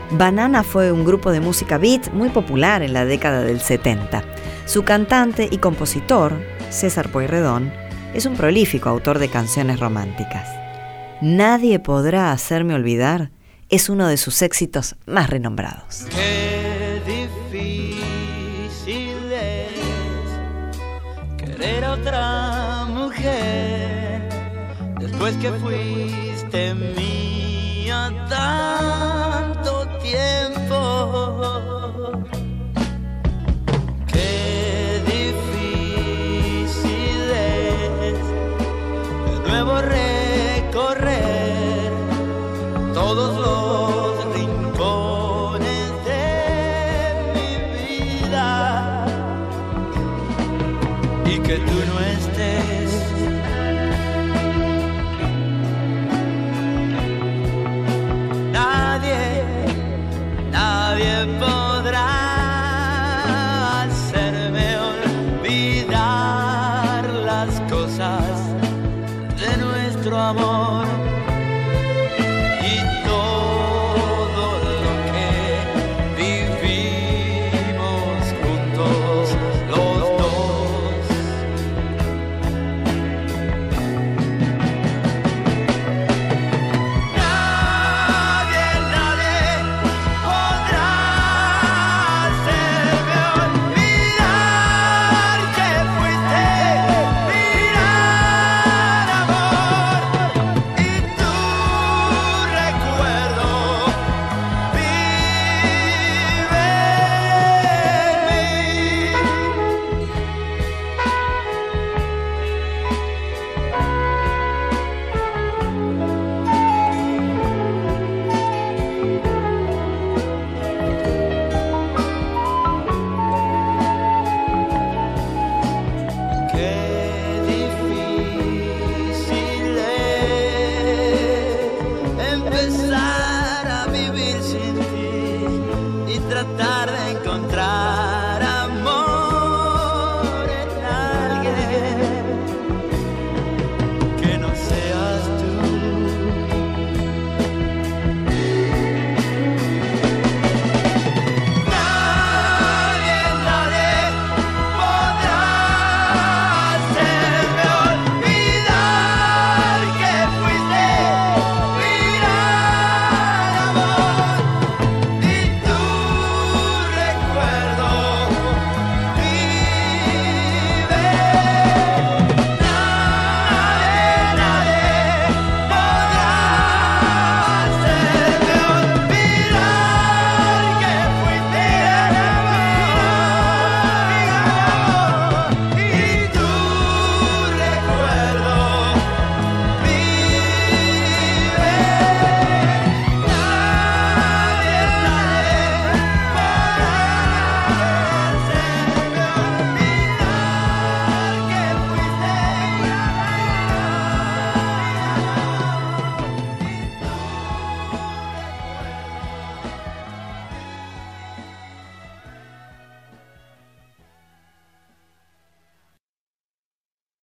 Banana fue un grupo de música beat muy popular en la década del 70. Su cantante y compositor, César Pueyrredón, es un prolífico autor de canciones románticas. Nadie podrá hacerme olvidar es uno de sus éxitos más renombrados. Qué difícil es querer a otra mujer después que fuiste mía tanto tiempo. Qué difícil es de nuevo recorrer todos los